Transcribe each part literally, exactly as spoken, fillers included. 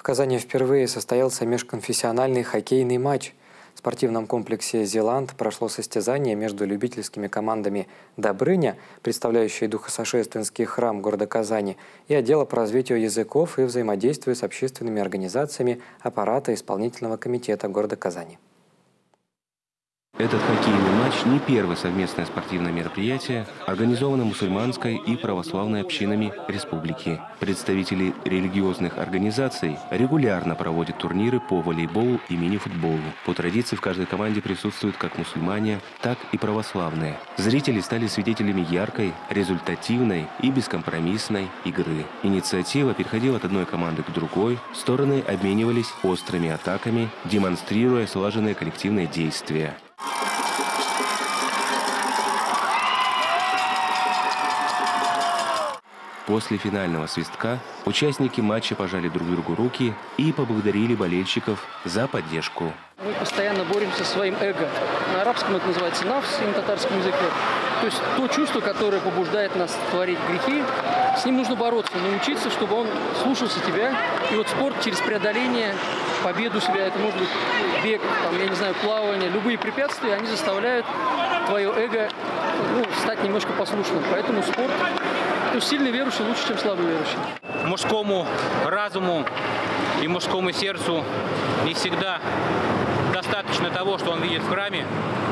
В Казани впервые состоялся межконфессиональный хоккейный матч. В спортивном комплексе «Зеланд» прошло состязание между любительскими командами «Добрыня», представляющей духосошественский храм города Казани, и отдела по развитию языков и взаимодействию с общественными организациями аппарата исполнительного комитета города Казани. Этот хоккейный матч не первое совместное спортивное мероприятие, организованное мусульманской и православной общинами республики. Представители религиозных организаций регулярно проводят турниры по волейболу и мини-футболу. По традиции в каждой команде присутствуют как мусульмане, так и православные. Зрители стали свидетелями яркой, результативной и бескомпромиссной игры. Инициатива переходила от одной команды к другой, стороны обменивались острыми атаками, демонстрируя слаженные коллективные действия. После финального свистка участники матча пожали друг другу руки и поблагодарили болельщиков за поддержку. Мы постоянно боремся со своим эго. На арабском это называется нафс, и на татарском языке. То есть то чувство, которое побуждает нас творить грехи, с ним нужно бороться, научиться, чтобы он слушался тебя. И вот спорт через преодоление, победу себя, это может быть бег, там, я не знаю, плавание, любые препятствия, они заставляют твое эго ну, стать немножко послушным. Поэтому спорт, ну, сильный верующий лучше, чем слабый верующий. Мужскому разуму и мужскому сердцу не всегда достаточно того, что он видит в храме.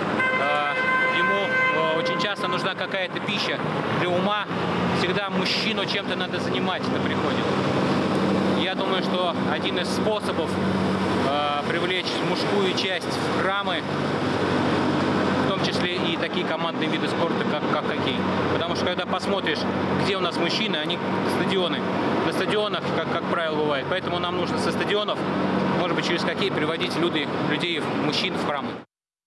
Ему очень часто нужна какая-то пища для ума. Всегда мужчину чем-то надо занимать на приходе. Я думаю, что один из способов привлечь мужскую часть в храмы, в том числе и такие командные виды спорта, как, как хоккей. Потому что когда посмотришь, где у нас мужчины, они стадионы. На стадионах, как, как правило, бывает. Поэтому нам нужно со стадионов, может быть, через хоккей приводить люди, людей, мужчин в храмы.